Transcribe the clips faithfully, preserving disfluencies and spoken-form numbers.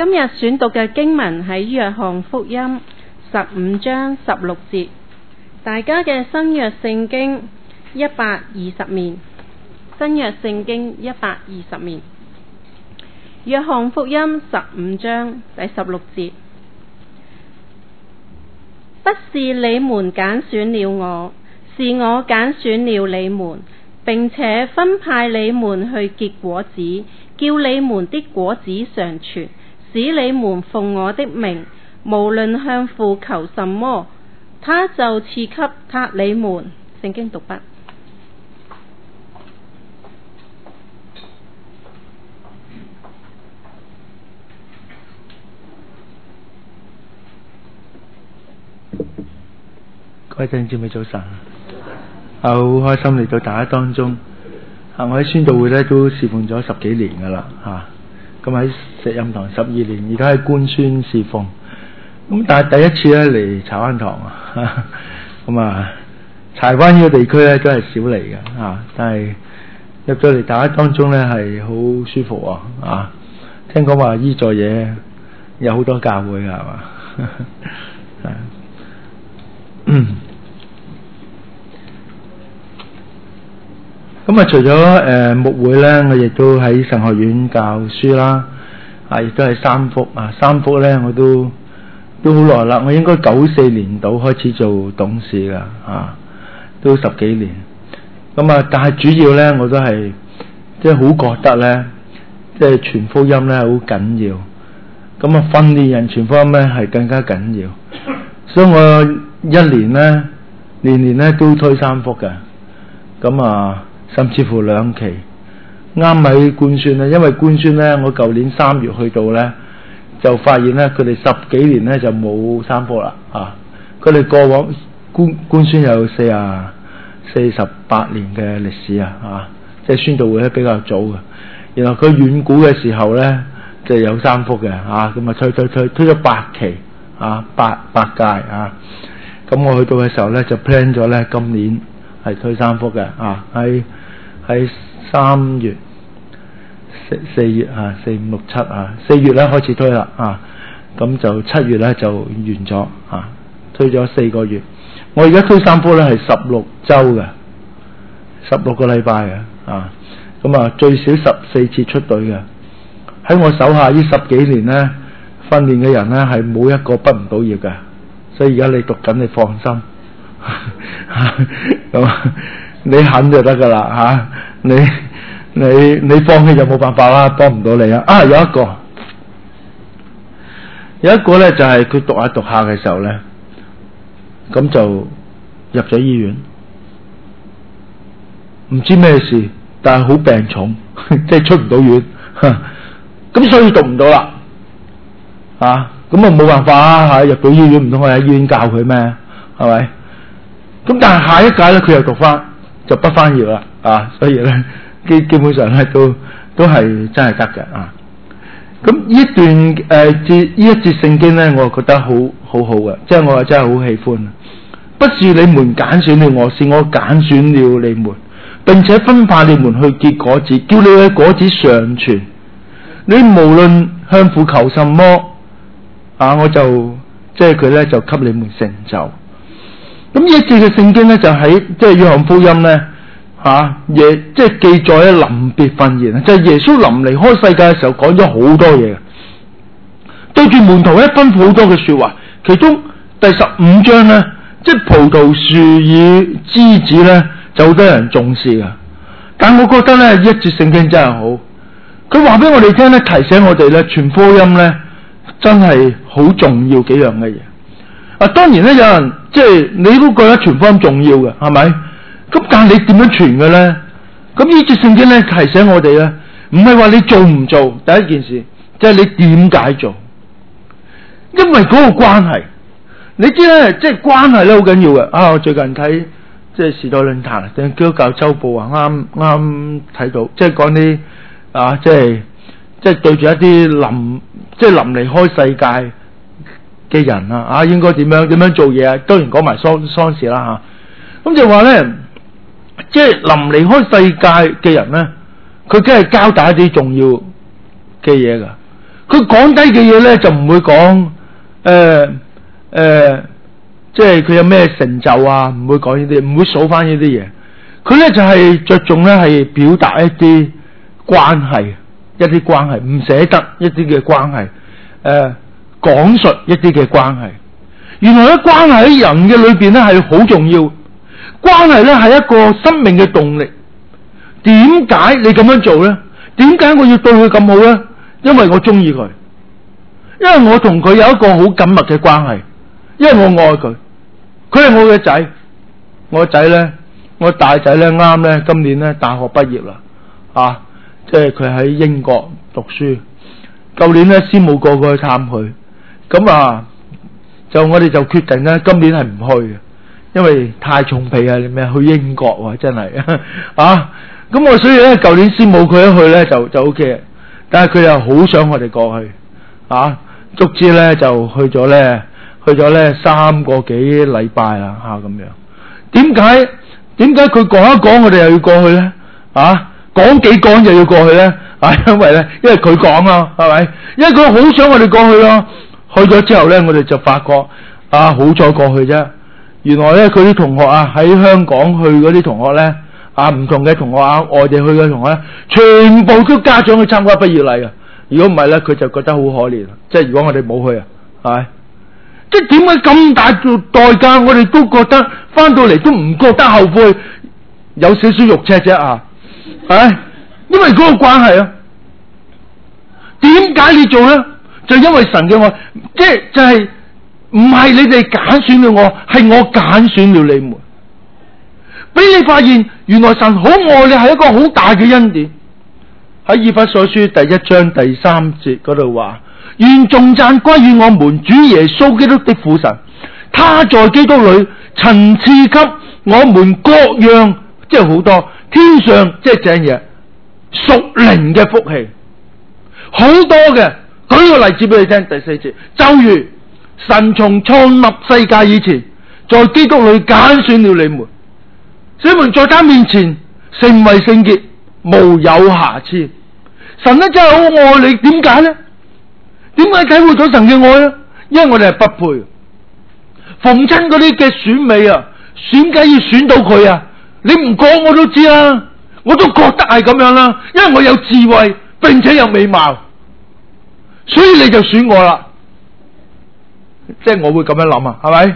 今日選讀嘅經文喺約翰福音十五章十六節，大家嘅新約聖經一百二十面，新約聖經一百二十面。約翰福音十五章第十六節，不是你們揀選了我，是我揀選了你們，並且分派你們去結果子，叫你們的果子常存，使你們奉我的名，無論向父求什麼，他就賜給他你們。聖經讀畢。 各位弟兄姊妹早晨，啊好開心嚟到大家當中。啊，我喺宣道會咧都侍奉咗十幾年噶啦，吓咁喺石蔭堂十二年，而家喺官宣侍奉。咁但係第一次咧嚟柴灣堂啊，咁啊柴灣呢個地區咧都係少嚟嘅，吓但係入咗嚟大家當中咧係好舒服啊！啊，聽講話依座嘢有好多教會噶係嘛？嗯，咁啊，除咗誒牧會咧，我亦都喺神學院教書啦，啊，亦都係三福啊，三福咧我都都好耐啦，我應該九四年度開始做董事噶，啊，都十幾年。咁啊，但係主要咧，我都係即係好覺得咧，即係傳福音咧好緊要。咁啊，訓練人傳福音咧係更加緊要，所以我一年咧，年年咧都推三福嘅，咁啊，甚至乎兩期，啱喺官宣咧，因為官宣咧，我舊年三月去到咧，就發現咧，佢哋十幾年咧就冇三福啦，啊，佢哋過往官官宣有四啊四十八年嘅歷史啊，啊，即係宣道會咧比較早嘅，然後佢遠古嘅時候咧就有三福嘅，啊，咁啊推推推推咗八期，啊，八八屆啊。咁我去到嘅時候咧，就 plan 咗咧，今年係推三福嘅，啊，喺喺三月、四四月啊，四五六七啊，四月咧開始推啦，啊，咁就七月咧就完咗，啊，推咗四個月。我而家推三福咧係十六周嘅，十六個禮拜嘅，啊，咁啊最少十四次出隊嘅。喺我手下呢十幾年咧，訓練嘅人咧係冇一個畢唔到業嘅。所以而家你讀緊，你放心，咁你肯就得噶啦吓，你你你放棄就冇辦法啦，幫唔到你啊！啊，有一個，有一個咧就係、是、佢讀下讀下嘅時候咧，咁就入咗醫院，唔知咩事，但係好病重，即係出唔到院，咁所以讀唔到啦，啊！咁啊冇辦法啊吓，入到醫院唔通我喺醫院教佢咩？係咪？咁但係下一屆咧佢又讀翻，就畢翻業啦啊！所以咧基基本上咧都都係真係得嘅啊！咁呢一段誒節呢一節聖經咧，我覺得好好好嘅，即係我真係好喜歡。不是你們揀選了我，是我揀選了你們，並且分派你們去結果子，叫你嘅果子常存。你無論向父求什麼。啊！我就即係佢咧，就給你們成就。咁呢一節嘅聖經咧，就喺即係約翰福音咧，吓、啊、耶即係記載咧臨別訓言，就係、是、耶穌臨離開世界嘅時候講咗好多嘢，對住門徒咧吩咐好多嘅說話。其中第十五章咧，即係葡萄樹與枝子咧，就好多人重視噶。但我覺得咧，呢一節聖經真係好，佢話俾我哋聽咧，提醒我哋咧，傳福音咧。真係好重要幾樣嘅嘢啊！當然咧，有人即係你都覺得傳福音重要嘅，係咪？咁但係你點樣傳嘅咧？咁呢節聖經咧提醒我哋咧，唔係話你做唔做第一件事，即係你點解做？因為嗰個關係，你知咧，即係關係咧好緊要嘅啊！我最近睇即係時代論壇定基督教週報啊，啱啱睇到，即係講啲啊，即係即係對住一啲臨。即係臨離開世界嘅人啊，啊應該點樣點樣做嘢啊？當然講埋喪喪事啦吓。咁就話咧，即係臨離開世界嘅人咧，佢梗係交代一啲重要嘅嘢噶。 佢講低嘅嘢咧就唔會講誒誒，即係佢有咩成就啊，唔會講呢啲，唔會數翻呢啲嘢。佢咧就係着重咧係表達一啲關係，一啲關係，唔捨得一啲嘅關係，誒、呃，講述一啲嘅關係。原來咧關係喺人嘅裏邊咧係好重要，關係咧係一個生命嘅動力。點解你咁樣做咧？點解我要對佢咁好咧？因為我中意佢，因為我同佢有一個好緊密嘅關係，因為我愛佢，佢係我嘅仔，我仔咧，我大仔咧啱咧，今年咧大學畢業啦，啊，即係佢喺英國讀書，舊年咧師母過過去探佢，咁啊，就我哋就決定咧今年係唔去嘅，因為太重皮啊，你咩去英國喎，真係啊，咁我所以咧舊年師母佢一去咧就就 O K。但係佢又好想我哋過去，啊，卒之咧就去咗咧，去咗咧三個幾禮拜啦，吓、啊、咁樣。點解點解佢講一講我哋又要過去咧？啊，講幾講就要過去咧？啊，因為咧，因為佢講啊，係咪？因為佢好想我哋過去咯。去咗之後咧，我哋就發覺啊，好彩過去啫。原來咧，佢啲同學啊，喺香港去嗰啲同學咧。啊，唔同嘅同學啊，外地去嘅同學，全部都家長去參加畢業禮啊！如果唔係咧，佢就覺得好可憐。即係如果我哋冇去啊，係咪？即係點解咁大代價，我哋都覺得翻到嚟都唔覺得後悔，有少少肉赤啫啊！係，因為嗰個關係啊。點解你做咧？就因為神嘅愛，即係就係唔係你哋揀選了我，係我揀選了你們。俾你發現，原來神好愛你係一個好大嘅恩典。喺以弗所書第一章第三節嗰度話：願頌讚歸於我們主耶穌基督的父神，他在基督裏曾賜給我們各樣，即係好多天上即係正嘢屬靈嘅福氣，好多嘅。舉個例子俾你聽，第四節，就如神從創立世界以前，在基督裏揀選了你們。使你們在他面前成為聖潔，無有瑕疵。神咧真係好愛你，點解咧？點解體會到神嘅愛咧？因為我哋係不配。逢親嗰啲嘅選美啊，選梗要選到佢啊！你唔講我都知啊，我都覺得係咁樣啦。因為我有智慧，並且有美貌，所以你就選我啦。即係我會咁樣諗啊，係咪？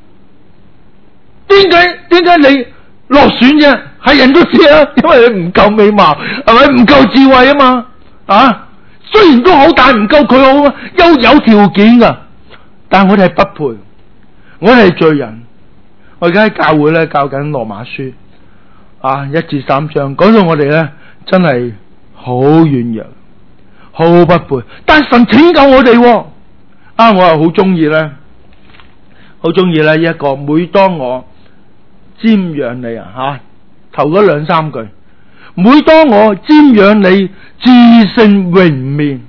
點解？點解你落選啫？係人都知啊，因為你唔夠美貌，係咪？唔夠智慧啊嘛，啊！雖然都好，但係唔夠佢好啊，有有條件噶。但係我哋係不配，我哋係罪人。我而家喺教會咧教緊羅馬書啊，一至三章，講到我哋咧真係好軟弱，好不配。但係神拯救我哋，啊！我又好中意咧，好中意咧一個，每當我瞻仰你啊，吓頭嗰兩三句，每當我瞻仰你至聖榮面，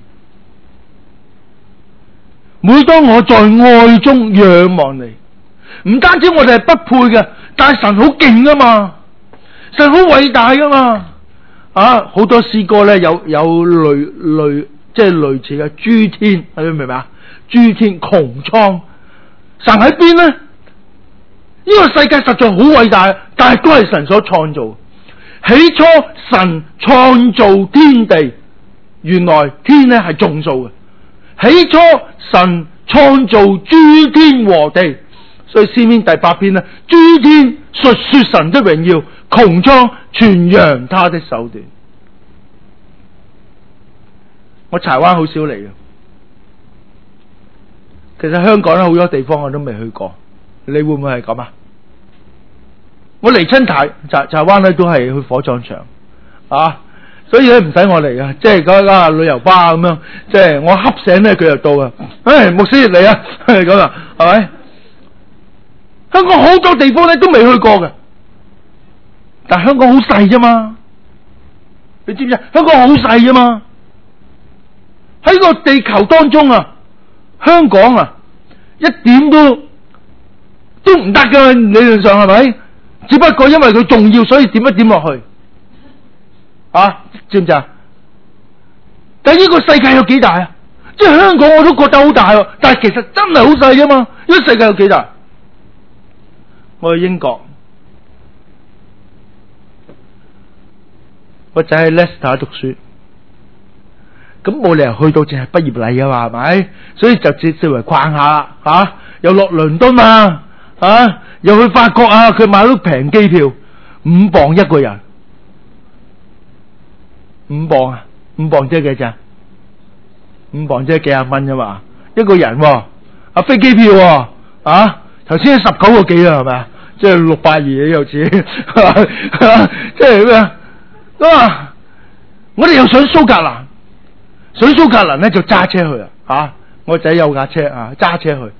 每當我在愛中仰望你，唔單止我哋係不配嘅，但係神好勁啊嘛，神好偉大啊嘛，啊好多詩歌咧有有類類即係類似嘅諸天，你明唔明啊？諸天穹蒼，神喺邊呢？呢個世界實在好偉大，但係都係神所創造。起初神創造天地，原來天呢係眾數嘅。起初神創造諸天和地，所以詩篇第八篇呢，諸天述說神的榮耀，穹蒼傳揚他的手段。我柴灣好少嚟嘅，其實香港咧好多地方我都未去過，你會唔會係咁啊？我嚟親柴柴柴灣咧都係去火葬場啊，所以咧唔使我嚟啊，即係嗰間旅遊巴咁樣，即係我瞌醒咧佢就到啊，唉牧師嚟啊，咁啊係咪？香港好多地方咧都未去過嘅，但係香港好細啫嘛，你知唔知啊？香港好細啫嘛，喺個地球當中啊，香港啊一點都都唔得噶，理論上係咪？只不過因為佢重要，所以點一點落去啊？知唔知啊？但係呢個世界有幾大啊？ 即係香港我都覺得好大喎，但係其實真係好細啫嘛。呢個世界有幾大？我去英國，個仔喺 Leicester 讀書，咁冇理由去到淨係畢業禮啊嘛，係咪？所以就只視為逛下啦，吓、啊、又落倫敦啊，啊又去法國啊，佢買到平機票，五磅一個人，五磅啊，五磅即係幾錢？五磅即係幾廿蚊啫嘛，一個人、啊，啊飛機票、啊，啊頭先十九個幾啊，係咪啊？即係六百二有錢，即係咩啊？啊！我哋又上蘇格蘭，上蘇格蘭咧就揸車去啦，吓、啊！我仔有架車啊，揸車去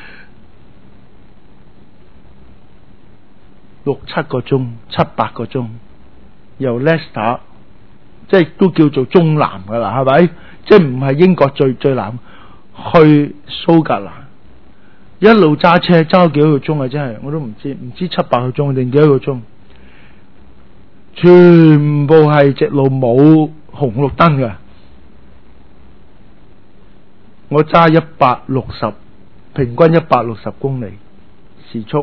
六七個鐘，七八個鐘，由 Leicester， 即係都叫做中南噶啦，係咪？即係唔係英國最最南，去蘇格蘭，一路揸車揸咗幾多個鐘啊！真係我都唔知，唔知七八個鐘定幾多個鐘。全部係直路冇紅綠燈嘅，我揸一百六十，平均一百六十公里時速，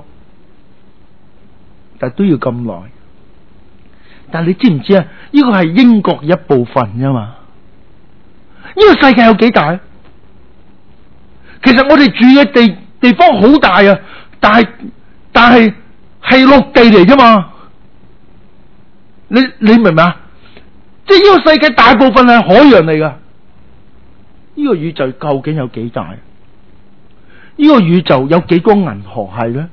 但都要咁耐。但你知唔知啊？呢個係英國一部分啫嘛。呢個世界有幾大？其實我哋住嘅地地方好大啊，但係但係係陸地嚟啫嘛。你你明唔明啊？即係呢個世界大部分係海洋嚟噶。呢個宇宙究竟有幾大？呢個宇宙有幾多銀河系呢？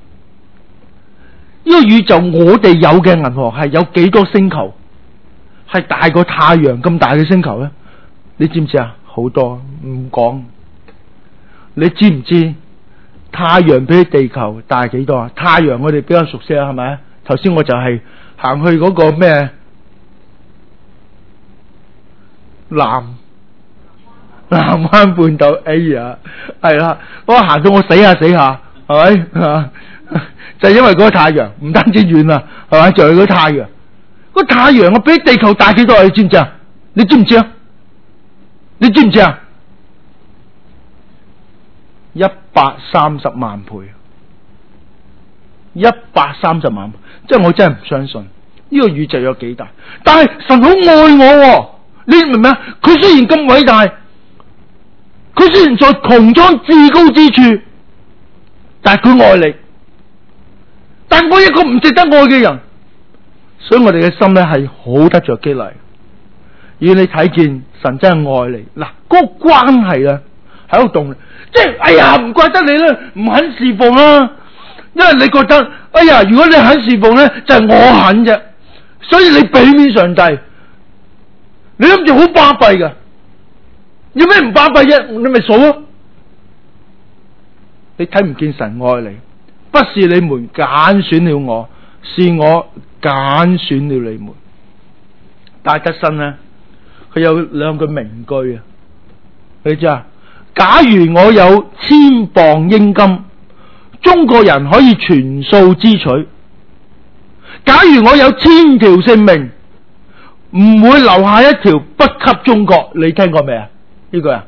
呢個宇宙我哋有嘅銀河系有幾多星球？係大過太陽咁大嘅星球呢？你知唔知啊？好多唔講。你知唔知太陽比地球大幾多啊？太陽我哋比較熟悉啊，係咪？頭先我就係、是。行去嗰個咩南南灣半島，哎呀，係啦，我行到我死下死下，係咪啊？就係因為嗰個太陽唔單止遠啦，係咪？就係嗰個太陽，個太陽我比地球大幾多啊？你知唔知啊？你知唔知啊？你知唔知啊？一百三十萬倍。一百三十萬，即係我真係唔相信呢個宇宙有幾大。但係神好愛我，你明唔明啊？佢雖然咁偉大，佢雖然在穹蒼至高之處，但係佢愛你。但我一個唔值得愛嘅人，所以我哋嘅心咧係好得着激勵。而你睇見神真係愛你，嗱，嗰個關係咧喺度動，即係哎呀，唔怪得你咧唔肯侍奉啦。因為你覺得，哎呀，如果你肯侍奉咧，就係、是、我肯啫，所以你俾面上帝，你諗住好巴閉噶，有咩唔巴閉啫？你咪數咯，你睇唔見神愛你，不是你們揀選了我，是我揀選了你們。戴德生咧，佢有兩句名句啊，你知啊？假如我有千磅英金，中國人可以全數支取。假如我有千條性命，唔會留下一條不給中國。你聽過未啊？呢句啊？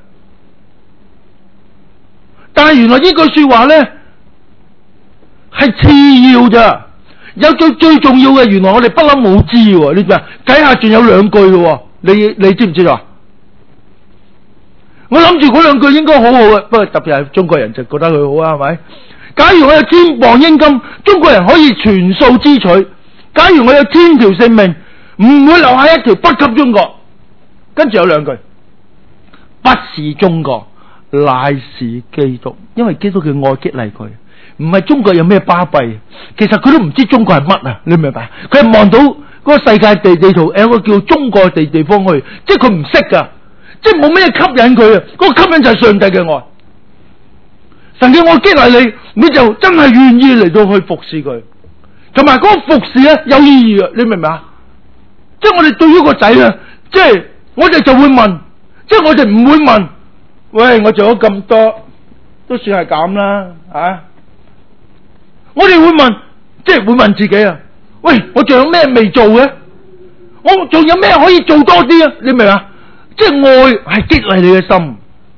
但係原來呢句說話咧係次要咋，有最最重要嘅，原來我哋不嬲冇知喎。呢句底下仲有兩句嘅，你你知唔知啊？我諗住嗰兩句應該好好嘅，不過特別係中國人就覺得佢好啊，係咪？假如我有千磅英金，中國人可以全數支取。假如我有千條性命，唔會留下一條不給中國。跟住有兩句，不是中國，乃是基督。因為基督嘅愛激勵佢，唔係中國有咩巴閉。其實佢都唔知中國係乜啊，你明白？佢係望到嗰個世界地地圖有個叫中國地地方去，即係佢唔識噶，即係冇咩吸引佢啊。嗰個吸引就係上帝嘅愛。神嘅愛激勵你，你就真係願意嚟到去服侍佢，同埋嗰個服侍咧有意義啊！你明唔明啊？即係我哋對於個仔咧，即係我哋就會問，即係我哋唔會問，喂，我做咗咁多，都算係咁啦，啊！我哋會問，即係會問自己啊，喂，我仲有咩未做嘅？我仲有咩可以做多啲啊？你明唔明啊？即係愛係激勵你嘅心。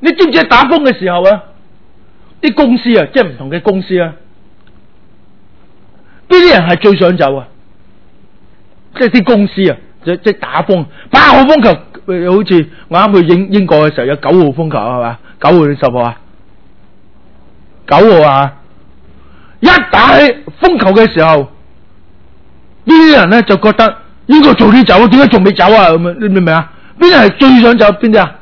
你知唔知打風嘅時候啊，啲公司啊，即係唔同嘅公司啊，邊啲人係最想走啊？即係啲公司啊，即即係打風，八號風球，好似我啱去英英國嘅時候有九號風球係嘛？九號定十號啊？九號啊！一打起風球嘅時候，呢啲人咧就覺得應該早啲走，點解仲未走啊？咁啊，你明唔明啊？邊啲係最想走？邊啲啊？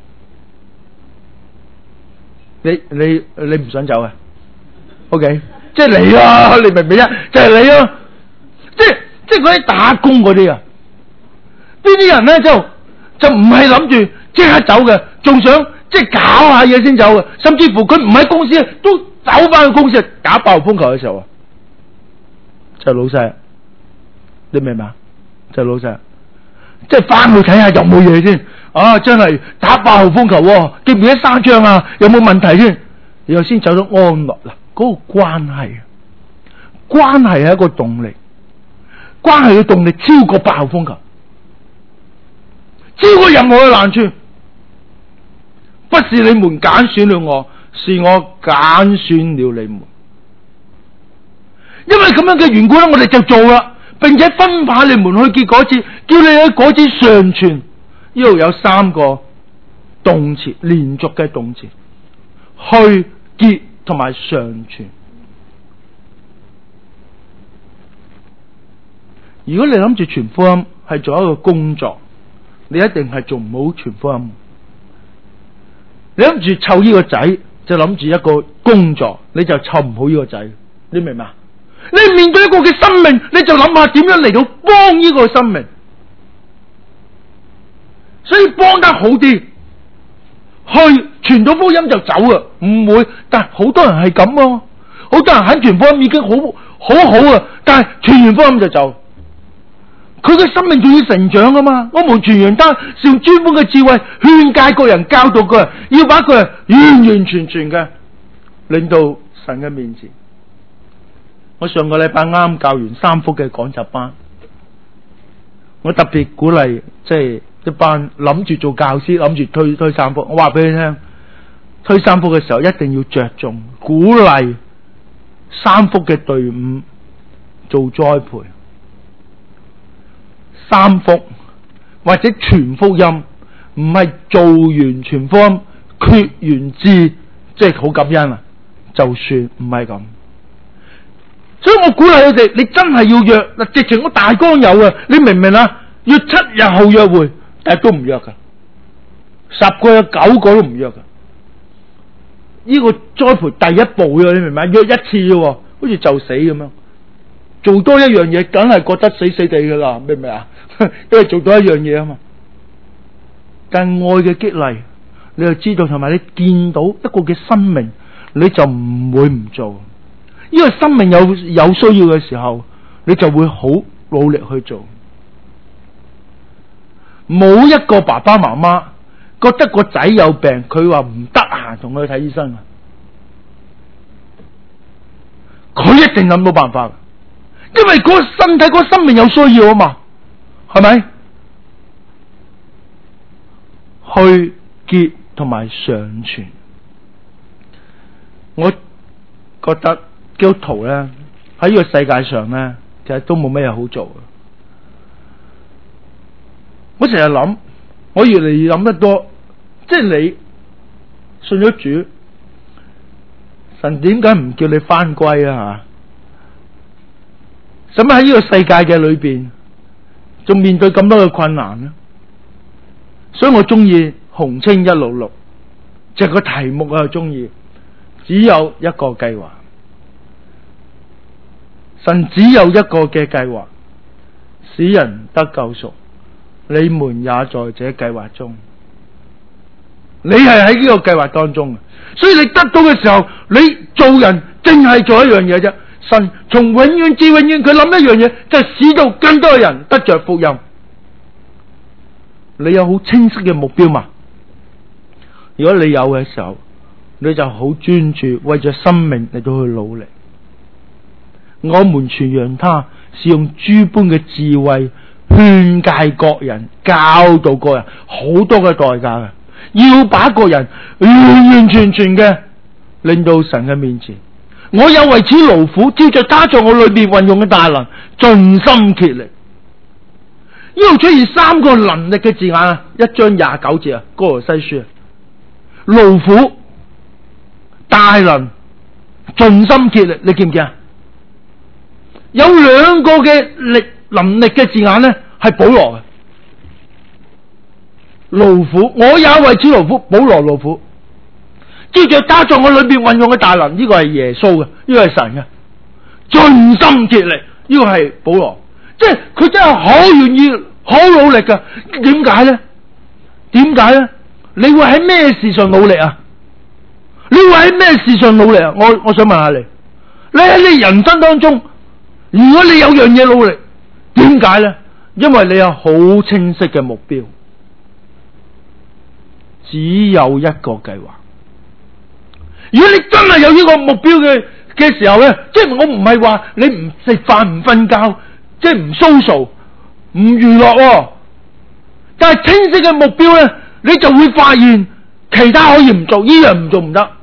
你你你唔想走啊 ？OK， 即係你啊！你明唔明啊？就係、是、你啊！即係即係嗰啲打工嗰啲啊！呢啲人咧就就唔係諗住即刻走嘅，仲想即係搞下嘢先走嘅，甚至乎佢唔喺公司都走翻去公司打爆風球嘅時候啊，就係、老細，你明唔明啊？就係、老細，即係翻去睇下有冇嘢先。啊！真係打八號風球、啊，記唔記得閂窗啊？有冇問題先？然後先走到安樂啦。嗰、那個關係，關係係一個動力，關係嘅動力超過八號風球，超過任何嘅難處。不是你們揀選了我，是我揀選了你們。因為咁樣嘅緣故咧，我哋就做啦，並且分派你們去結果子，叫你嘅果子常存。呢度有三個動詞，連續嘅動詞，去、結同埋常存。如果你諗住傳福音係做一個工作，你一定係做唔好傳福音。你諗住湊呢個仔，就諗住一個工作，你就湊唔好呢個仔。你明嘛？你面對一個嘅生命，你就諗下點樣嚟到幫呢個生命。所以幫得好啲，去傳到福音就走啊，唔會。但係好多人係咁咯，好多人喺傳福音已經好好好啊，但係傳完福音就走。佢嘅生命仲要成長啊嘛！我們傳揚單是用專門嘅智慧勸誡個人，教導個人，要把個人完完全全嘅領到神嘅面前。我上個禮拜啱教完三福嘅講習班，我特別鼓勵即係。一班諗住做教師，諗住推推三福。我話俾你聽，推三福嘅時候一定要着重鼓勵三福嘅隊伍做栽培。三福或者全福音，唔係做完全福音決完志，即係好感恩啊，就算唔係咁。所以我鼓勵佢哋，你真係要約嗱，直情我大綱有啊，你明唔明啊？約七日後約會。但係都唔約噶，十個有九個都唔約噶。呢、這個栽培第一步嘅，你明白？約一次嘅，好似就死咁樣。做多一樣嘢，梗係覺得死死地噶啦，明唔明啊？因為做多一樣嘢啊嘛。但係愛嘅激勵，你就知道，同埋你見到一個嘅生命，你就唔會唔做。呢、這個生命有有需要嘅時候，你就會好努力去做。冇一個爸爸媽媽覺得個仔有病，佢話唔得閒同佢去睇醫生啊！佢一定諗到辦法，因為嗰個身體、嗰個生命有需要啊嘛，係咪？去、結同埋常存，我覺得基督徒咧喺呢個世界上咧，其實都冇咩嘢好做。我成日諗，我越嚟越諗得多，即係你信咗主，神點解唔叫你返歸啊？吓，使乜喺呢個世界嘅裏邊，仲面對咁多嘅困難呢？所以我中意紅青一六六，就係個題目我又中意，只有一個計劃，神只有一個嘅計劃，使人得救贖。你們也在這計劃中，你係喺呢個計劃當中，所以你得到嘅時候，你做人淨係做一樣嘢啫。神從永遠至永遠，佢諗一樣嘢，就係使到更多人得着福音。你有好清晰嘅目標嘛？如果你有嘅時候，你就好專注為咗生命嚟到去努力。我們傳揚他是用諸般嘅智慧勸誡各人，教導各人，好多嘅代價嘅。 要把個人完完全全嘅令到神嘅面前。我有為此勞苦，照着他在我裏面運用嘅大能，盡心竭力。呢度出現三個能力嘅字眼啊，一章廿九節啊，哥羅西書啊，勞苦、大能、盡心竭力，你見唔見啊？有兩個嘅力能力嘅字眼呢，係保羅嘅。勞苦，我也為此勞苦，保羅勞苦。照着他在我裏面運用嘅大能，呢、這個係耶穌嘅，呢、這個係神嘅。盡心竭力，呢、這個係保羅，即係佢真係好願意、好努力噶。點解呢？點解呢？你會喺咩事上努力啊？你會喺咩事上努力啊？我我想問下你，你喺你人生當中，如果你有樣嘢努力，點解呢？因為你有好清晰嘅目標，只有一個計劃。如果你真係有呢個目標嘅嘅時候咧，即係我唔係話你唔食飯唔瞓覺，即係唔 social 唔娛樂，但係清晰嘅目標咧，你就會發現其他可以唔做，呢樣唔做唔得，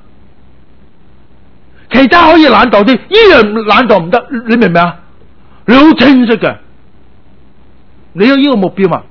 其他可以懶惰啲，呢樣懶惰唔得，你明唔明啊？你好清晰嘅，你有呢個目標嘛？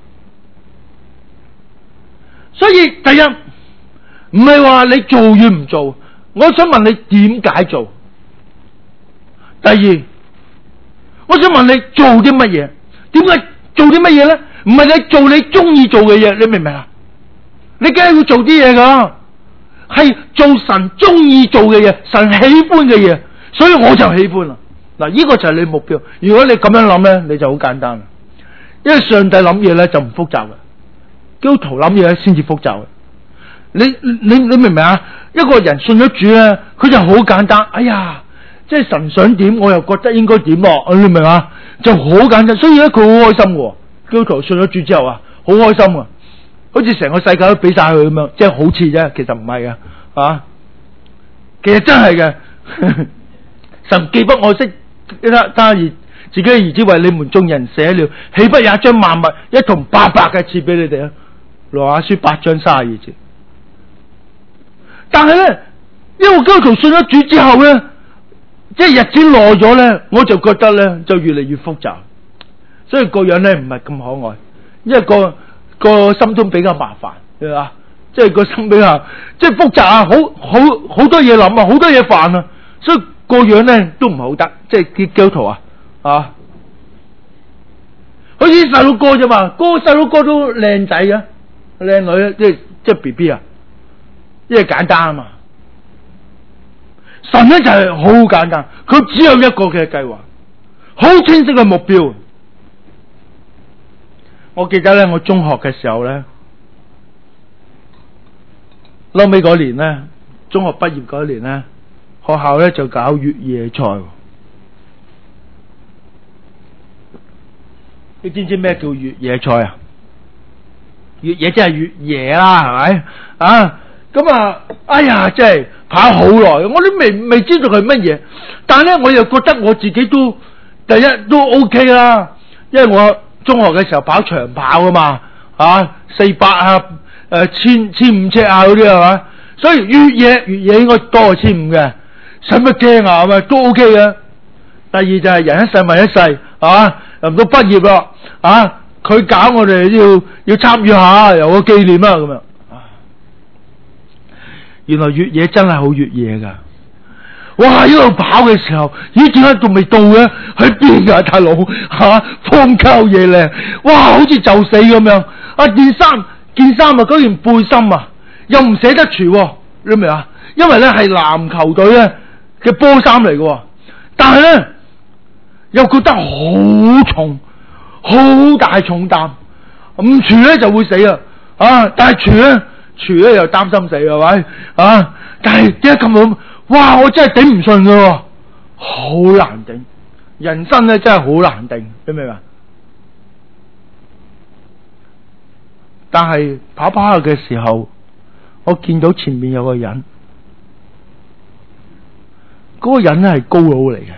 所以第一唔係話你做與唔做。我想問你點解做？第二，我想問你做啲乜嘢？點解做啲乜嘢咧？唔係你做你中意做嘅嘢，你明唔明啊？你梗係要做啲嘢噶，係做神中意做嘅嘢，神喜歡嘅嘢，所以我就喜歡啦。嗱，呢個就係你目標。如果你咁樣諗咧，你就好簡單啦。因為上帝諗嘢咧就唔複雜嘅，基督徒諗嘢咧先至複雜嘅。你你你明唔明啊？一個人信咗主咧，佢就好簡單。哎呀，即係神想點，我又覺得應該點咯。你明唔明啊？就好簡單，所以咧佢好開心嘅。基督徒信咗主之後啊，好開心啊，好似成個世界都俾晒佢咁樣，即係好似啫，其實唔係嘅啊。其實真係嘅，神既不愛惜他他兒自己嘅兒子為你們眾人捨了，豈不也將萬物一同白白嘅賜俾你哋啊？羅馬書八章三十二節。但係咧，因為基督徒信咗主之後咧，即係日子耐咗咧，我就覺得咧就越嚟越複雜，所以個樣咧唔係咁可愛，因為個個心中比較麻煩，係嘛？即係個心比較即係複雜啊，好好好多嘢諗啊，好多嘢煩啊，所以個樣咧都唔係好得，即係基督徒啊，啊，好似細佬哥啫嘛，個細佬哥都靚仔嘅，靚女即係即係 B B 啊。因為簡單啊嘛，神咧就係好簡單，佢只有一個嘅計劃，好清晰嘅目標。我記得咧，我中學嘅時候咧，後尾嗰年咧，中學畢業嗰年咧，學校咧就搞越野賽。你知唔知咩叫越野賽啊？越野即係越野啦，係咪啊？咁啊，哎呀，真係跑好耐，我都未未知道佢乜嘢，但係咧我又覺得我自己都第一都 OK 啦，因為我中學嘅時候跑長跑啊嘛，啊四百啊誒千千五尺啊嗰啲係嘛，所以越野越野應該多過千五嘅，使乜驚啊？係咪都 OK 嘅。第二就係人一世物一世，啊臨到畢業咯，啊佢搞我哋要要參與下，有個紀念啊咁樣。原來越野真係好越野噶，哇！一路跑嘅時候，咦？點解仲未到嘅？喺邊啊，大佬吓？荒郊野嶺，哇！好似就死咁樣。啊，件衫件衫啊，嗰件背心啊，又唔捨得除，你明唔明啊？因為咧係籃球隊咧嘅波衫嚟嘅，但係咧又覺得好重，好大重擔，唔除咧就會死啊！啊，但係除咧。除咧又擔心死係咪啊？但係點解咁好？哇！我真係頂唔順㗎，好難頂。人生咧真係好難頂，你明唔明啊？但係跑跑下嘅時候，我見到前面有個人，嗰個人咧係高佬嚟嘅，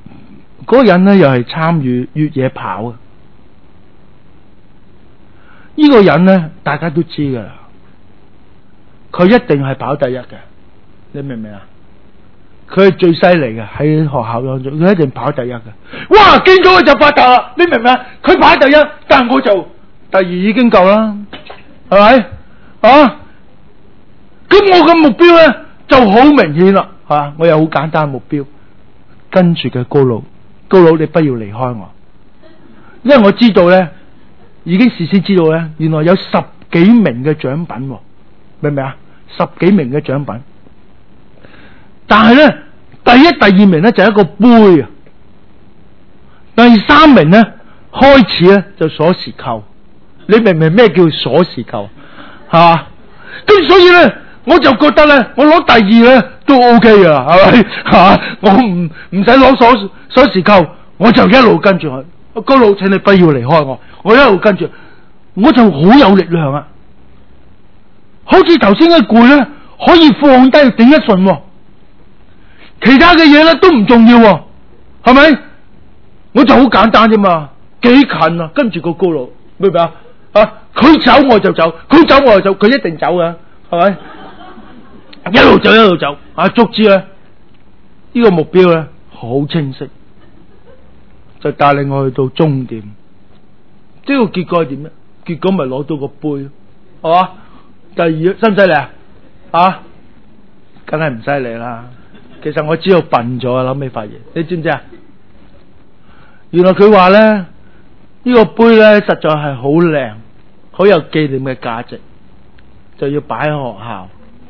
嗰個人咧又係參與越野跑嘅。 呢個人咧，大家都知噶啦，佢一定係跑第一嘅，你明唔明啊？佢係最犀利嘅，喺學校當中，佢一定跑第一嘅。哇！見咗佢就發達啦，你明唔明啊？佢跑第一，但我就第二已經夠啦，係咪啊？咁我嘅目標咧就好明顯啦，係嘛？我有好簡單嘅目標，跟住嘅高佬，高佬你不要離開我，因為我知道咧，已經事先知道咧，原來有十幾名嘅獎品，明唔明啊？十幾名嘅獎品。但係咧，第一、第二名咧就係一個杯啊，第三名咧開始咧就鎖匙扣，你明唔明咩叫鎖匙扣？係嘛？咁所以咧，我就覺得咧，我攞第二咧都 OK 噶啦，係咪？吓，我唔唔使攞鎖鎖匙扣，我就一路跟住佢。高佬，請你不要離開我，我一路跟住，我就好有力量啊！好似頭先嘅攰咧，可以放低頂一順喎。其他嘅嘢咧都唔重要，係咪？我就好簡單啫嘛，幾近啊！跟住個高佬，明唔明啊？啊，佢走我就走，佢走我就走，佢一定走嘅，係咪？一路走一路走，啊，足之咧，呢個目標咧好清晰，就帶領我去到終點。呢個結果係點咧？結果咪攞到個杯，係嘛？第二，犀唔犀利啊？啊，梗係唔犀利啦。其實我知道笨咗啊，諗起發現，你知唔知啊？原來佢話咧，呢、呢個杯咧實在係好靚，好有紀念嘅價值，就要擺喺學校，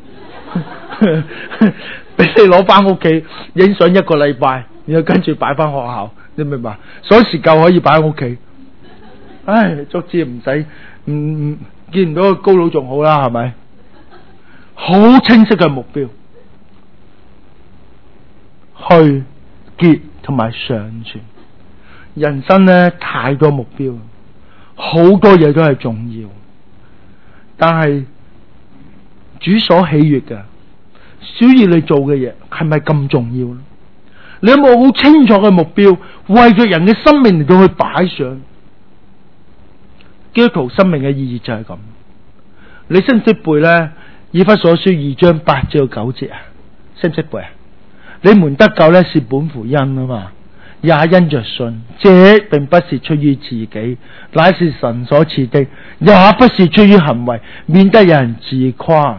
俾你攞翻屋企影相一個禮拜，然後跟住擺翻學校，你明白？鎖匙扣可以擺喺屋企，唉，足之唔使，唔唔見唔到個高佬仲好啦，係咪？好清晰嘅目標。去結同埋上傳，人生咧太多目標，好多嘢都係重要，但係主所喜悅嘅，小意你做嘅嘢係咪咁重要咧？你有冇好清楚嘅目標，為着人嘅生命嚟到去擺上？基督徒生命嘅意義就係咁。你識唔識背咧？以弗所書二章八至九節啊？識唔識背啊？你們得救呢是本乎恩啊嘛，也因着信。這並不是出於自己，乃是神所賜的，也不是出於行為，免得有人自誇。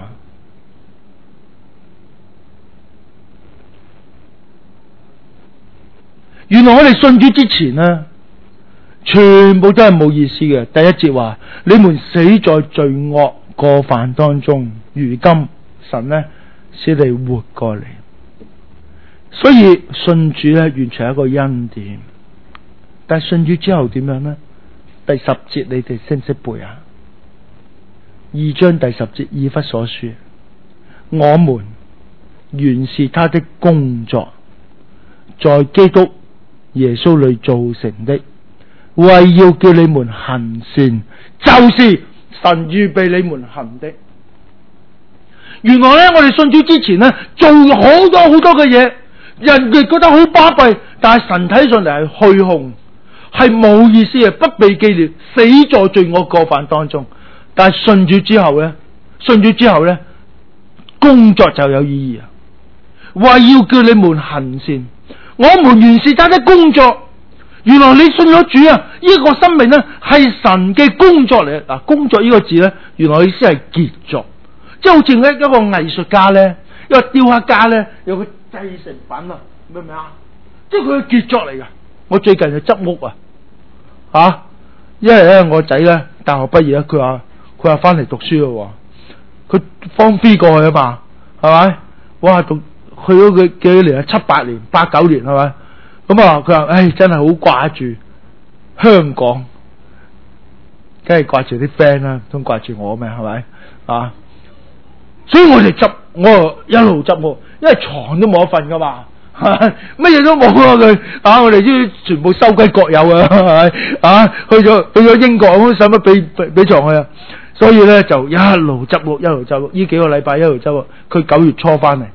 原來我哋信主之前呢，全部都係冇意思嘅。第一節話：你們死在罪惡過犯當中，如今神呢使你活過嚟。所以信主咧，完全係一個恩典。但係信主之後點樣呢？第十節你哋識唔識背啊？二章第十節，以弗所書：我們原是他的工作，在基督耶穌裏造成的，為要叫你們行善，就是神預備你們行的。原來咧，我哋信主之前咧，做好多好多嘅嘢。人哋覺得好巴閉，但係神睇上嚟係虛空，係冇意思嘅，不被紀念，死在罪惡過犯當中。但係信主之後咧，信主之後咧，工作就有意義啊！為要叫你們行善，我們原是他的工作。原來你信咗主啊，呢、這個生命咧係神嘅工作嚟。嗱，工作呢個字咧，原來意思係傑作，即係好似咧一個藝術家咧，一個雕刻家咧，有個製成品啊，明唔明啊？即係佢嘅傑作嚟噶。我最近就執屋啊，吓，因為咧我仔咧大學畢業咧，佢話佢話翻嚟讀書咯，佢方 B 過去啊嘛，係咪？哇，讀去咗佢幾年啊？七八年、八九年係咪？咁啊，佢話唉，真係好掛住香港，梗係掛住啲 friend 啦，都掛住我咩？係咪啊？所以我哋執，我一路執我，因為床都冇得瞓噶嘛，乜嘢都冇啊佢啊！我哋啲全部收歸國有啊，係咪啊？去咗去咗英國咁，使乜俾俾俾床去啊？所以咧就一路執屋，一路執屋。呢幾個禮拜一路執屋，佢九月初翻嚟，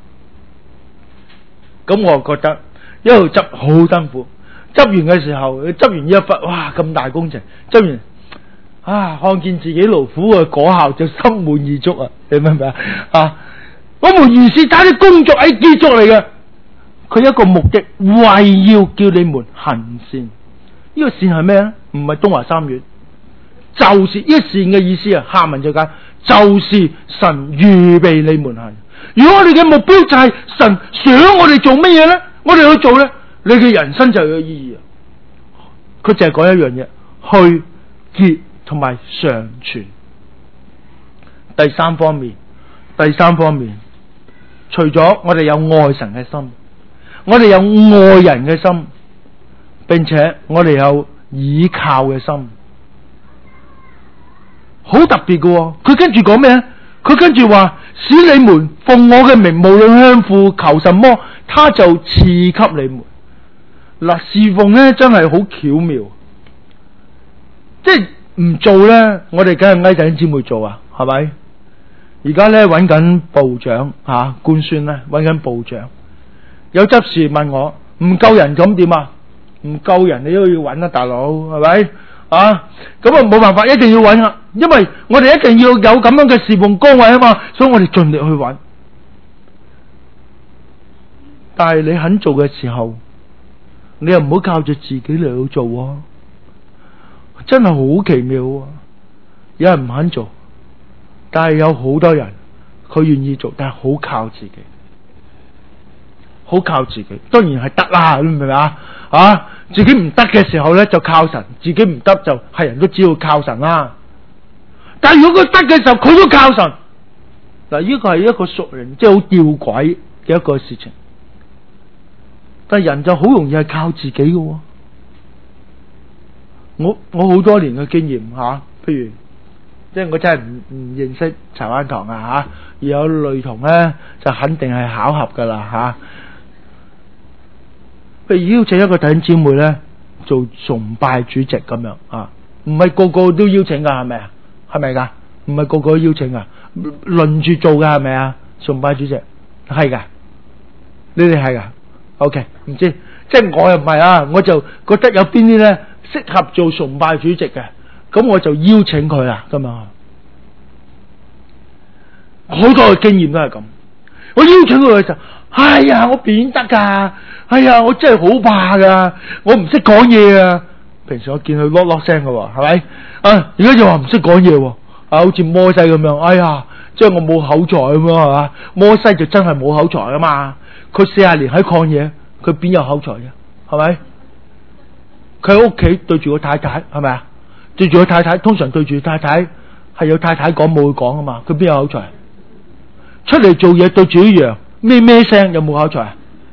咁我覺得一路執好辛苦。執完嘅時候，執完呢一忽，哇咁大工程，執完啊，看見自己勞苦嘅果效就心滿意足啊！你明唔明啊？啊，我們原是他的工作係傑作嚟嘅，佢一個目的為要叫你們行善。呢、這個善係咩咧？唔係東華三院，就是呢、這個善嘅意思啊！下文就解，就是神預備你們行。如果我哋嘅目標就係神想我哋做乜嘢咧，我哋去做咧，你嘅人生就有意義啊！佢淨係講一樣嘢，去結同埋常存。第三方面，第三方面，除咗我哋有愛神嘅心，我哋有愛人嘅心，並且我哋有倚靠嘅心，好特別嘅。佢跟住講咩？佢跟住話，使你們奉我嘅名，無論向父求什麼，他就賜給你們。嗱，侍奉咧真係好巧妙，即係唔做咧，我哋梗係嗌弟兄姊妹做啊，係咪？而家咧揾緊部長吓，官宣咧揾緊部長，有執事問我唔夠人咁點啊？唔夠人你都要揾啊，大佬係咪啊？咁啊冇辦法，一定要揾啊，因為我哋一定要有咁樣嘅侍奉崗位啊嘛，所以我哋盡力去揾。但係你肯做嘅時候，你又唔好靠住自己嚟去做啊，真係好奇妙啊！有人唔肯做，但係有好多人佢願意做，但係好靠自己，好靠自己。當然係得啦，你明唔明啊？啊，自己唔得嘅時候咧就靠神，自己唔得就係人都知道靠神啦。但係如果佢得嘅時候，佢都靠神。嗱，呢個係一個屬靈，即係好吊詭嘅一個事情。但係人就好容易係靠自己嘅。我我好多年嘅經驗吓、啊，譬如即係我真係唔唔認識柴灣堂啊吓，而有類同咧就肯定係巧合噶啦吓。譬如邀請一個弟兄姊妹咧做崇拜主席咁樣啊，唔係個個都邀請噶，係咪啊？係咪噶？唔係個個都邀請噶，輪住做噶係咪啊？崇拜主席係噶，你哋係噶。OK， 唔知，即係我又唔係啊，我就覺得有邊啲咧適合做崇拜主席嘅，咁我就邀請佢啦，咁啊，好多嘅經驗都係咁。我邀請佢嘅時候，哎呀，我邊得噶？哎呀，我真係好怕噶，我唔識講嘢啊。平時我見佢囉囉聲嘅喎，係咪？啊，而家又話唔識講嘢喎，啊，好似摩西咁樣，哎呀，即係我冇口才咁樣係嘛？摩西就真係冇口才啊嘛。佢四十年喺曠野，佢邊有口才啫？係咪？佢喺屋企對住個太太，係咪啊？對住個太太，通常對住太太係有太太講冇佢講啊嘛。佢邊有口才？出嚟做嘢對住一樣咩咩聲，有冇口才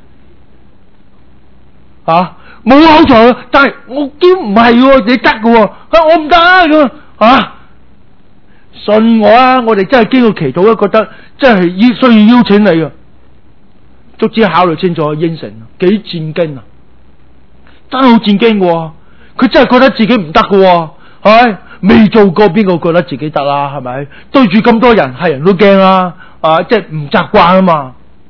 啊？冇口才，但係我堅唔係喎，你得嘅喎，啊我唔得咁啊！信我啊！我哋真係經過祈禱都覺得真係要需要邀請你嘅。足之考慮清楚應承，幾戰驚啊！真係好戰驚嘅，佢真係覺得自己唔得嘅，係未做過邊個覺得自己得啦？係咪？對住咁多人，係人都驚啦，啊！即係唔習慣啊嘛！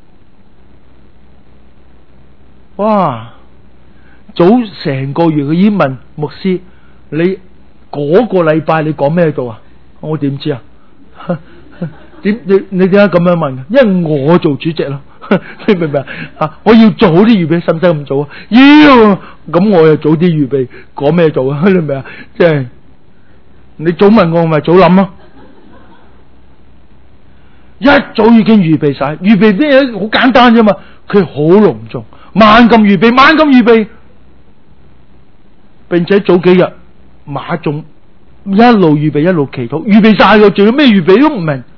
哇！早成個月佢已經問牧師：你嗰個禮拜你講咩到啊？我點知啊？點你你點解咁樣問？因為我做主席咯。你明唔明啊？我要做好啲預備，使唔使咁做啊？要，咁我又早啲預備，講咩做啊？你明唔明啊？即係你早問我，咪早諗咯。一早已經預備晒，預備啲嘢好簡單啫嘛。佢好隆重，猛咁預備，猛咁預備，並且早幾日馬仲一路預備一路祈禱，預備晒嘅，仲有咩預備都唔明，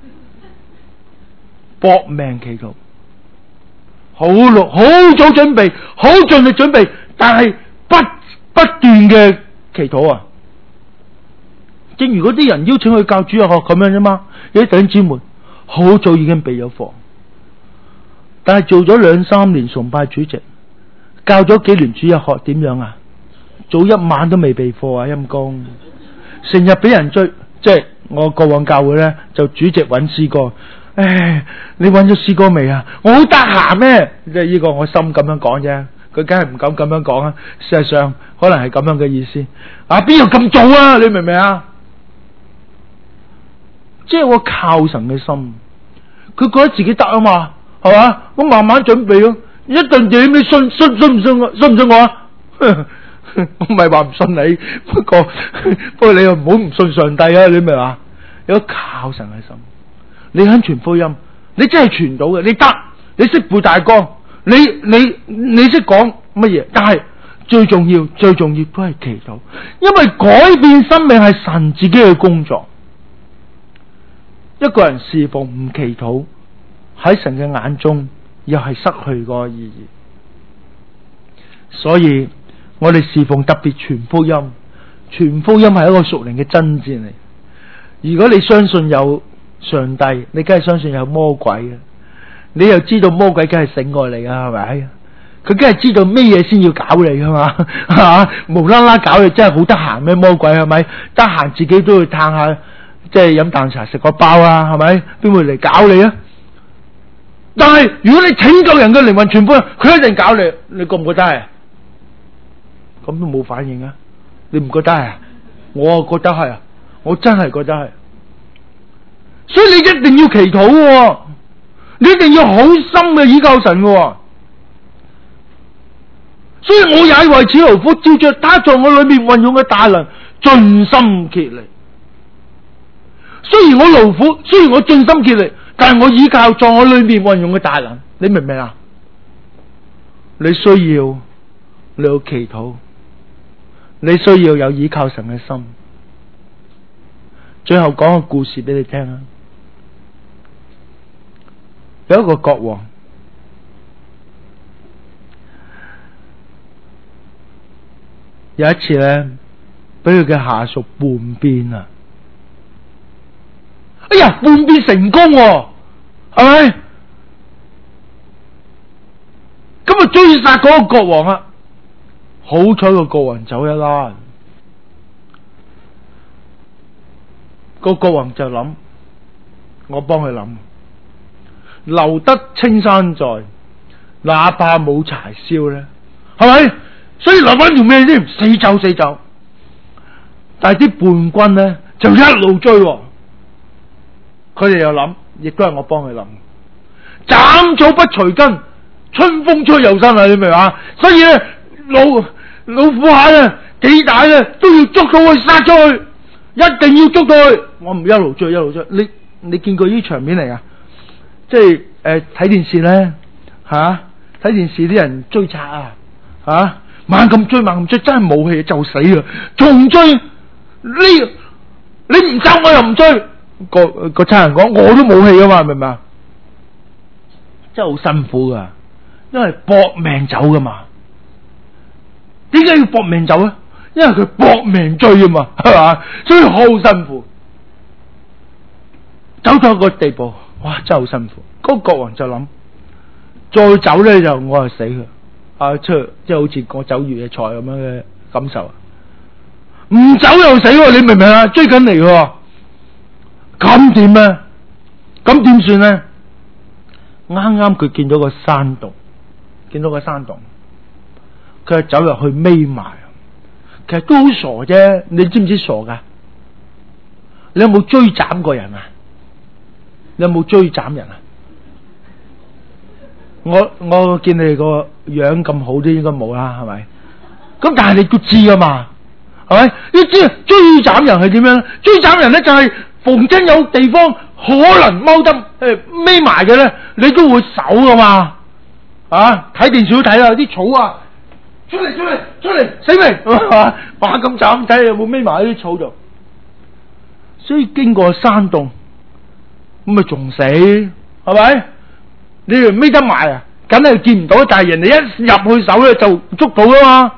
搏命祈禱。好落，好早準備，好盡力準備，但係不不斷嘅祈禱啊！正如嗰啲人邀請去教主日學咁樣啫嘛，有啲弟兄姊妹好早已經備咗課，但係做咗兩三年崇拜主席，教咗幾年主日學，點樣啊？早一晚都未備課啊！陰公，成日俾人追，即係我過往教會咧，就主席揾詩歌。唉，你揾咗詩歌未啊？我好得閒咩？即係呢個我心咁樣講啫，佢梗係唔敢咁樣講啊。事實上可能係咁樣嘅意思。啊，邊有咁早啊？你明唔明啊？ 即係個靠神嘅心。佢覺得自己得啊嘛，係嘛？我慢慢準備咯，一定點？你信信信唔信我？信唔信我啊？我唔係話唔信你，不過不過你又唔好唔信上帝啊！你明嘛？有靠神嘅心，你肯傳福音，你真係傳到嘅，你得，你識背大綱，你你你識講乜嘢？但係最重要最重要都係祈禱，因為改變生命係神自己嘅工作。一個人侍奉唔祈禱，喺神嘅眼中又係失去個意義。所以我哋侍奉特別傳福音，傳福音係一個屬靈嘅爭戰嚟。如果你相信有上帝，你梗係相信有魔鬼嘅，你又知道魔鬼梗係醒過你啊，係咪？佢梗係知道咩嘢先要搞你噶嘛，吓無啦啦搞你真係好得閒咩？魔鬼係咪？得閒自己都要嘆下。即係飲啖茶食個包啊，係咪？邊會嚟搞你啊？但係如果你拯救人嘅靈魂傳福音，佢一定搞你，你覺唔覺得係？咁都冇反應啊？你唔覺得係啊？我覺得係啊，我真係覺得係。所以你一定要祈禱喎，你一定要好深嘅倚靠神喎。所以我也為此勞苦，照着他在我裏面運用嘅大能，盡心竭力。雖然我勞苦，雖然我盡心竭力，但係我依靠在我裏面運用嘅大能，你明唔明啊？你需要你要祈禱，你需要有依靠神嘅心。最後講個故事俾你聽啊！有一個國王，有一次咧，俾佢嘅下屬叛變啊！哎呀，叛變成功喎，係咪？咁啊追殺嗰個國王啊！好彩個國王走一啦，個國王就諗，我幫佢諗，留得青山在，哪怕冇柴燒咧，係咪？所以留翻條命先，死走死走。但係啲叛軍咧就一路追，佢哋又諗，亦都係我幫佢諗，斬草不除根，春風吹又生啊！你明嘛？所以咧，老老虎蟹咧幾大咧都要捉到佢，殺咗佢，一定要捉到佢。我唔一路追一路追，你你見過呢場面嚟啊？即係誒睇電視咧吓，睇電視啲人追賊啊吓，猛咁追猛咁追，真係冇氣就死啊！仲追呢？你唔走我又唔追。個個差人講我都冇氣啊嘛，明唔明啊？真係好辛苦噶，因為搏命走噶嘛。點解要搏命走咧？因為佢搏命追啊嘛，係嘛？所以好辛苦。走到個地步，哇，真係好辛苦。嗰、那個國王就諗，再走咧就我係死嘅。啊，出即係好似我走越野賽咁樣嘅感受。唔走又死，你明唔明啊？追緊嚟嘅。咁點咧？咁點算咧？啱啱佢見到個山洞，見到個山洞，佢就走入去匿埋。其實都好傻啫，你知唔知傻噶？你有冇追斬過人啊？你有冇追斬人啊？我我見你個樣咁好，都應該冇啦，係咪？咁但係你都知噶嘛？係咪？你知追斬人係點樣？追斬人咧就係、是。逢真有地方可能踎得誒匿埋嘅咧，你都會守噶嘛？啊，睇電視都睇啦，啲草啊，出嚟出嚟出嚟，死未？把咁斬睇你有冇匿埋喺啲草度？所以經過山洞，咁咪仲死係咪？你哋匿得埋啊，梗係見唔到，但係人哋一入去手咧就捉到啦嘛。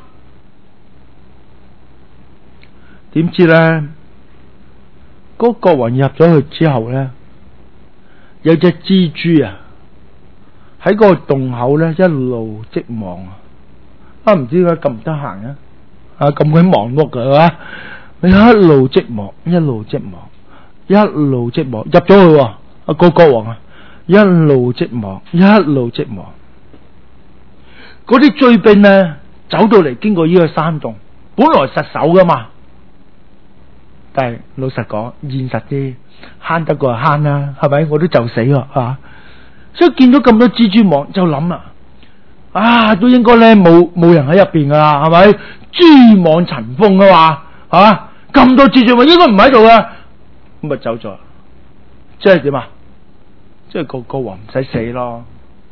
點知咧？嗰個國王入咗去之後咧，有隻蜘蛛啊喺個洞口咧一路織網啊！啊唔知佢咁唔得閒啊？啊咁鬼忙碌噶係嘛？你一路織網，一路織網，一路織網入咗去啊！啊個國王啊，一路織網，一路織網。嗰啲追兵咧走到嚟，經過呢個山洞，本來實守噶嘛。 但係老實講，現實啲，慳得過慳啦，係咪？我都就死咯啊！所以見到咁多蜘蛛網，就諗啊，啊都應該咧冇冇人喺入邊噶啦，係咪？蛛網塵封啊嘛，啊咁多蜘蛛網應該唔喺度噶，咁咪走咗。即係點啊？即係個個王唔使死咯。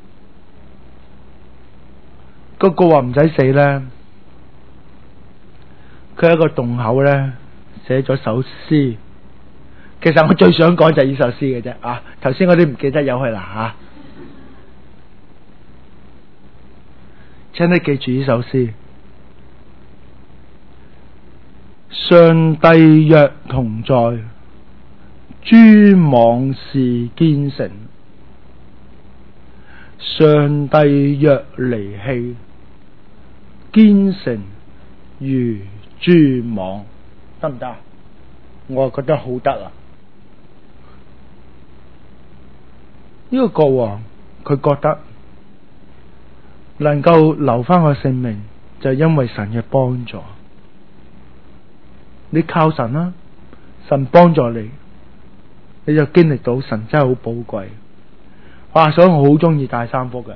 個個王唔使死咧，佢喺個洞口咧寫咗首詩。其實我最想講就係呢首詩嘅啫啊！頭先我啲唔記得有去啦吓。請你記住呢首詩：上帝若同在，蛛網是堅城；上帝若離棄，堅城如蛛網。得唔得？我覺得好得啊！呢個國王佢覺得能夠留翻個性命，就係因為神嘅幫助。你靠神啦，神幫助你，你就經歷到神真係好寶貴。哇！所以我好中意大三福嘅，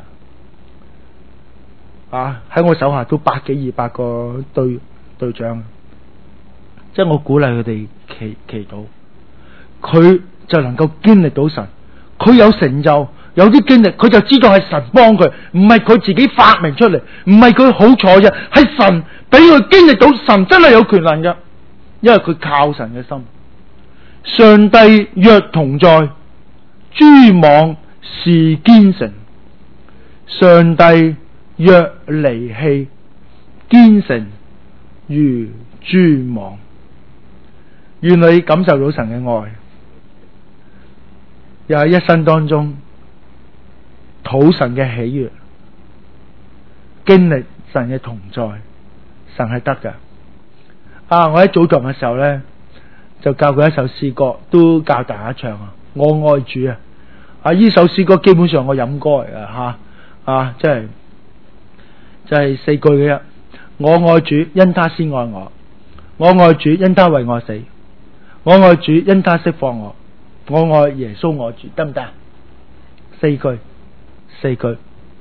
啊喺我手下都百幾二百個隊隊長，即係我鼓勵佢哋祈祈禱，佢就能夠經歷到神。佢有成就，有啲經歷，佢就知道係神幫佢，唔係佢自己發明出嚟，唔係佢好彩啫，係神俾佢經歷到神真係有權能嘅，因為佢靠神嘅心。上帝若同在，蛛網是堅城；上帝若離棄，堅城如蛛網。願你感受到神嘅愛，又喺一生當中討神嘅喜悅，經歷神嘅同在，神係得㗎。啊！我喺早堂嘅時候呢，就教佢一首詩歌，都教大家唱啊！我愛主啊！啊！呢首詩歌基本上我飲歌嚟㗎吓啊！即係即係四句嘅啫。我愛主，因他先愛我；我愛主，因他為我死；我愛主，因他釋放我。我愛耶穌我主，得唔得？四句，四句。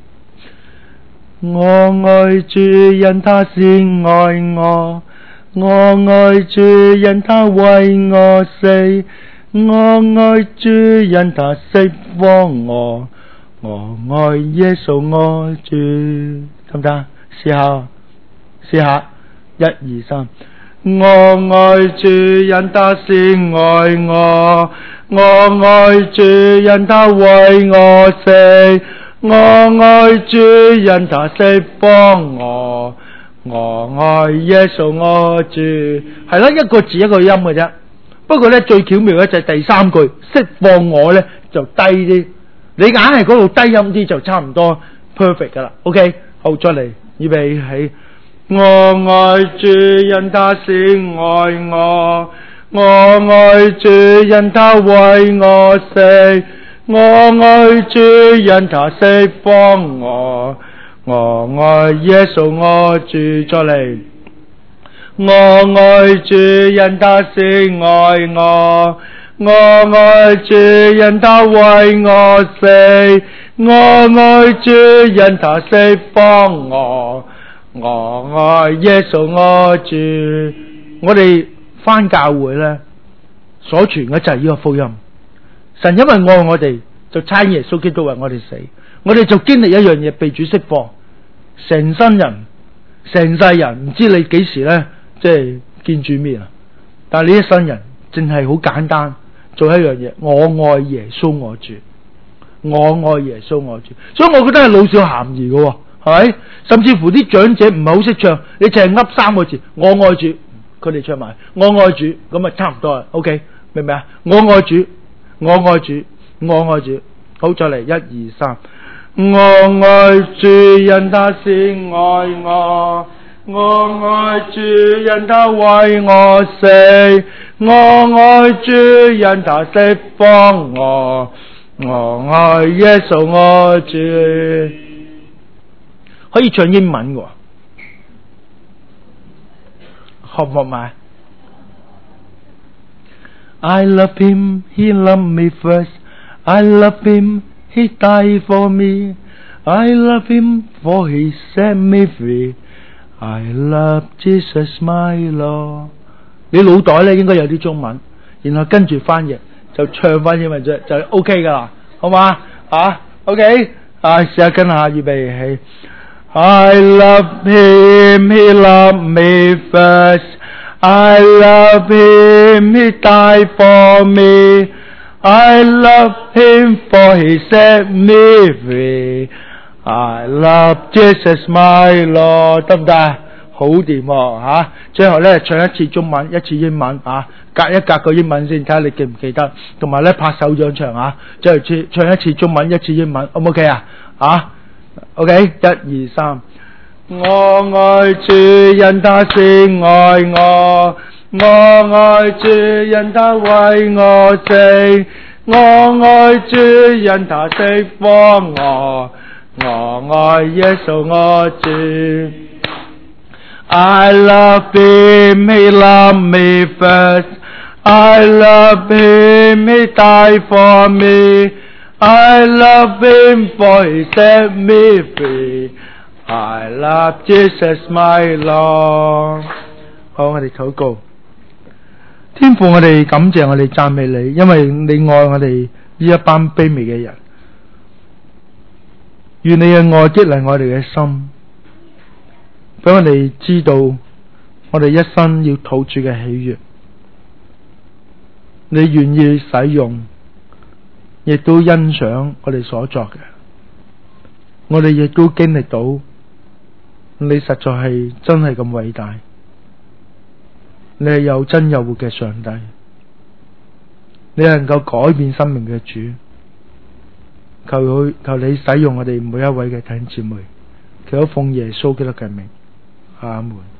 我愛主，因他先愛我；我愛主，因他為我死；我愛主，因他釋放我。我愛耶穌我主，得唔得？試下，試下，一二三。我愛主，因他先愛我；我愛主，因他為我死；我愛主，因他釋放我。我愛耶穌我主，係啦，一個字一個音嘅啫。不過咧，最巧妙嘅就係第三句，釋放我咧就低啲，你硬係嗰度低音啲就差唔多 perfect 噶啦。OK， 好，再嚟，預備起。我愛主，因他先愛我；我愛主，因他為我死；我愛主，因他釋放我。我愛耶穌我主，再嚟。我愛主，因他先愛我；我愛主，因他為我死；我愛主，因他釋放我。我愛耶穌我主。我哋返教會咧，所傳嘅就係呢個福音。神因為愛我哋，就差耶穌基督為我哋死，我哋就經歷一樣嘢，被主釋放，成身人，成世人，唔知你幾時咧，即係見主面啊！但係你一生人，淨係好簡單做一樣嘢，我愛耶穌我主，我愛耶穌我主。所以我覺得係老少咸宜嘅。係咪？甚至乎啲長者唔係好識唱，你淨係噏三個字，我愛主，佢哋唱埋我愛主，咁咪差唔多啦。OK， 明唔明啊？我愛主，我愛主，我愛主。好，再嚟，一二三。我愛主，因他先愛我；我愛主，因他為我死；我愛主，因他釋放我。我愛耶穌我主。可以唱英文嘅，學唔學埋？ I love him, he loved me first. I love him, he died for me. I love him, for he set me free. I love Jesus my Lord。 你腦袋咧應該有啲中文，然後跟住翻譯就唱翻英文啫，就 OK 噶啦，好嘛？啊 ，OK， 啊，試下跟下，預備起。I love him, he loved me first. I love him, he died for me. I love him, for he set me free. I love Jesus my Lord。 得唔得？好掂喎嚇！最後咧唱一次中文，一次英文啊，隔一隔個英文先，睇下你記唔記得。同埋咧拍手掌唱啊，最後唱唱一次中文，一次英文 ，O 唔 OK 啊？啊 ，OK， 一二三。我愛主，因他先愛我；我愛主，因他為我死；我愛主，因他釋放我；我愛耶穌我主。I love him, he loved me first. I love him, he died for me. I love him, for he set me free. I love Jesus my Lord。 好，我哋禱告。天父，我哋感謝我哋讚美你，因為你愛我哋呢一班卑微嘅人。願你嘅愛激勵我哋嘅心，俾我哋知道我哋一生要討主嘅喜悅。你願意使用，亦都欣賞我哋所作嘅。我哋亦都經歷到你實在係真係咁偉大，你係有真有活嘅上帝，你係能夠改變生命嘅主。求佢求你使用我哋每一位嘅弟兄姊妹，求奉耶穌基督嘅名，阿門。